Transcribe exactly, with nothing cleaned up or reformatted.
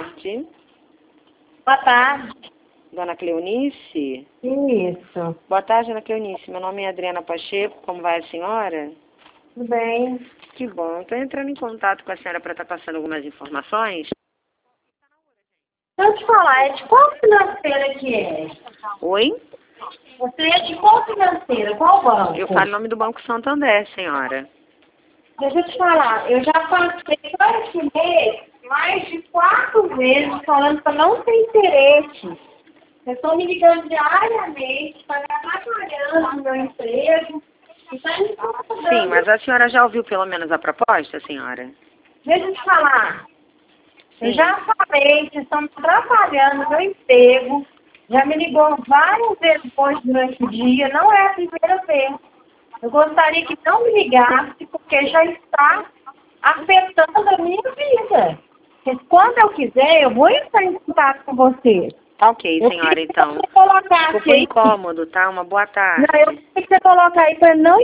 tarde. Boa tarde. Dona Cleonice? Isso. Boa tarde, Dona Cleonice. Meu nome é Adriana Pacheco. Como vai a senhora? Tudo bem. Que bom. Estou entrando em contato com a senhora para estar passando algumas informações. Deixa eu te falar, é de qual financeira que é? Oi? Você é de qual financeira? Qual banco? Eu falo em nome do Banco Santander, senhora. Deixa eu te falar, eu já passei para esse mês mais de quatro vezes falando para não ter interesse. Eu estou me ligando diariamente para estar trabalhando no meu emprego. E tá me incomodando. Sim, mas a senhora já ouviu pelo menos a proposta, senhora? Deixa eu te falar. Sim. Eu já falei que estamos trabalhando no meu emprego. Já me ligou várias vezes hoje durante o dia. Não é a primeira vez. Eu gostaria que não me ligasse, porque já está afetando a minha vida. Porque quando eu quiser, eu vou entrar em contato com você. Tá ok, Eu senhora, queria que então. você colocasse Ficou aí. incômodo, tá? Uma boa tarde. Não, eu queria que você coloque aí para não